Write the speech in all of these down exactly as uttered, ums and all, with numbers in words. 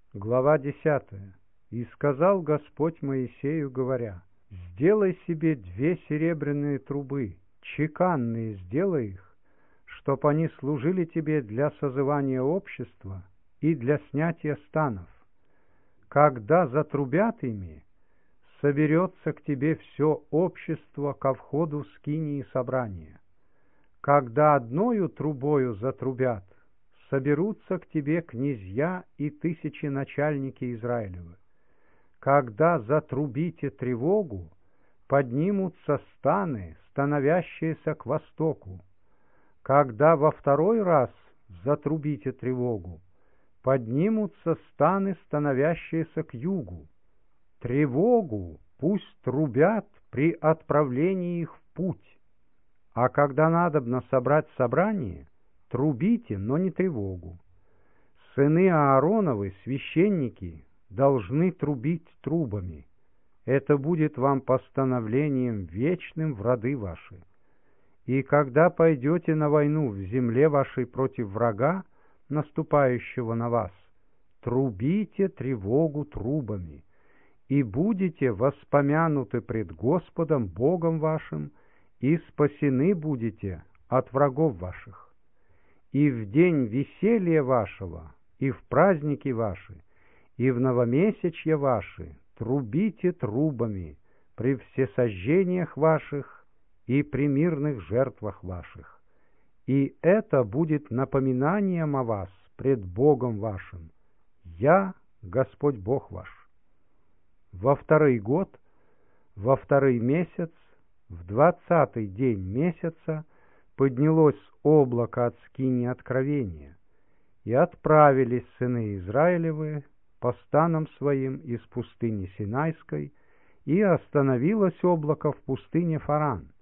Глава десятая. «И сказал Господь Моисею, говоря: сделай себе две серебряные трубы, чеканные сделай их, чтоб они служили тебе для созывания общества и для снятия станов. Когда затрубят ими, соберется к тебе все общество ко входу в скинии собрания. Когда одною трубою затрубят, соберутся к тебе князья и тысячи начальники Израилевы. Когда затрубите тревогу, поднимутся станы, становящиеся к востоку. Когда во второй раз затрубите тревогу, поднимутся станы, становящиеся к югу. Тревогу пусть трубят при отправлении их в путь. А когда надобно собрать собрание, трубите, но не тревогу. Сыны Аароновы, священники, должны трубить трубами. Это будет вам постановлением вечным в роды ваши. И когда пойдете на войну в земле вашей против врага, наступающего на вас, трубите тревогу трубами, и будете воспомянуты пред Господом Богом вашим, и спасены будете от врагов ваших. И в день веселья вашего, и в праздники ваши, и в новомесячья ваши трубите трубами при всесожжениях ваших и при мирных жертвах ваших. И это будет напоминанием о вас пред Богом вашим. Я Господь Бог ваш. Во второй год, во второй месяц, в двадцатый день месяца поднялось облако от скинии откровения, и отправились сыны Израилевы по станам своим из пустыни Синайской, и остановилось облако в пустыне Фаран.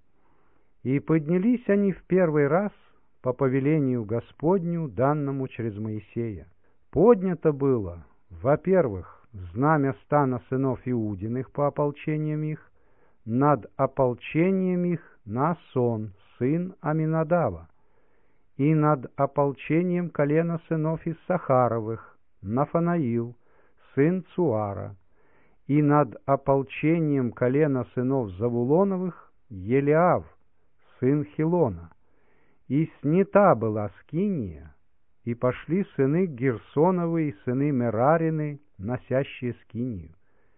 И поднялись они в первый раз по повелению Господню, данному через Моисея. Поднято было, во-первых, знамя стана сынов Иудиных по ополчениям их, над ополчением их Наасон, сын Аминадава, и над ополчением колена сынов Иссахаровых, Нафанаил, сын Цуара, и над ополчением колена сынов Завулоновых Елиав, сын Хилона. И снята была скиния, и пошли сыны Герсоновы и сыны Мерарины, носящие скинию.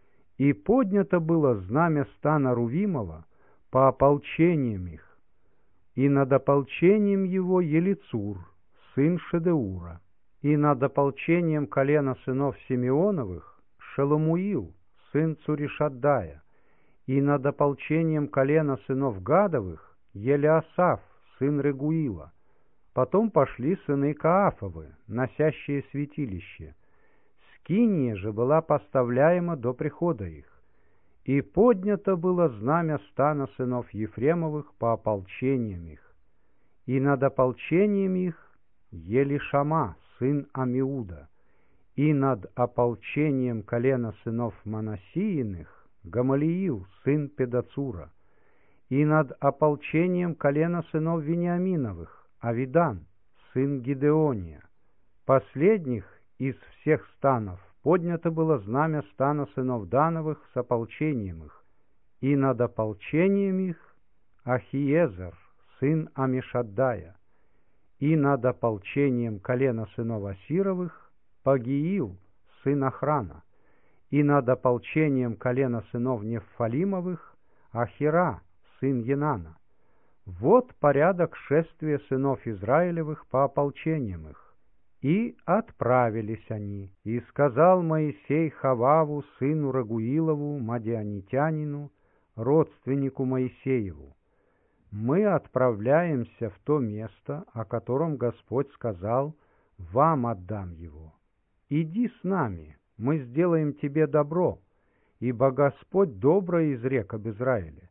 И поднято было знамя стана Рувимова по ополчениям их, и над ополчением его Елицур, сын Шедеура, и над ополчением колена сынов Симеоновых Шеломуил, сын Цуришаддая, и над ополчением колена сынов Гадовых Елиасаф, сын Регуила. Потом пошли сыны Каафовы, носящие святилище. Скиния же была поставляема до прихода их. И поднято было знамя стана сынов Ефремовых по ополчениям их. И над ополчением их Елишама, сын Амиуда, и над ополчением колена сынов Манассииных Гамалиил, сын Педацура, и над ополчением колена сынов Вениаминовых Авидан, сын Гидеония. Последних из всех станов поднято было знамя стана сынов Дановых с ополчением их, и над ополчением их Ахиезер, сын Амишаддая, и над ополчением колена сынов Асировых Пагиил, сын Охрана, и над ополчением колена сынов Неффалимовых Ахира, сын Енана. Вот порядок шествия сынов Израилевых по ополчениям их. И отправились они, и сказал Моисей Хававу, сыну Рагуилову, мадианитянину, родственнику Моисееву: мы отправляемся в то место, о котором Господь сказал: вам отдам его. Иди с нами, мы сделаем тебе добро, ибо Господь доброе изрек об Израиле.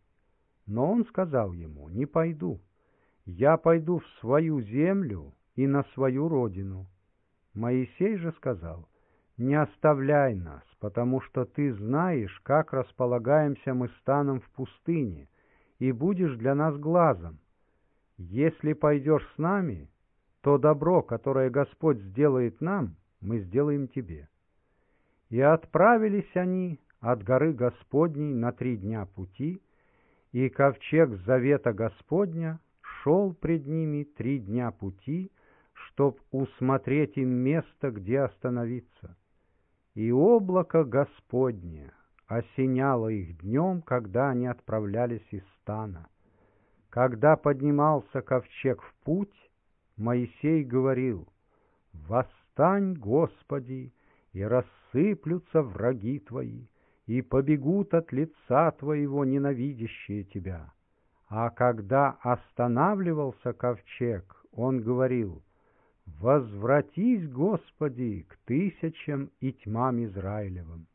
Но он сказал ему: не пойду, я пойду в свою землю и на свою родину. Моисей же сказал: не оставляй нас, потому что ты знаешь, как располагаемся мы станом в пустыне, и будешь для нас глазом. Если пойдешь с нами, то добро, которое Господь сделает нам, мы сделаем тебе. И отправились они от горы Господней на три дня пути, и ковчег завета Господня шел пред ними три дня пути, чтоб усмотреть им место, где остановиться. И облако Господне осеняло их днем, когда они отправлялись из стана. Когда поднимался ковчег в путь, Моисей говорил: «Восстань, Господи, и рассыплются враги Твои, и побегут от лица Твоего ненавидящие Тебя». А когда останавливался ковчег, он говорил: «Возвратись, Господи, к тысячам и тьмам Израилевым».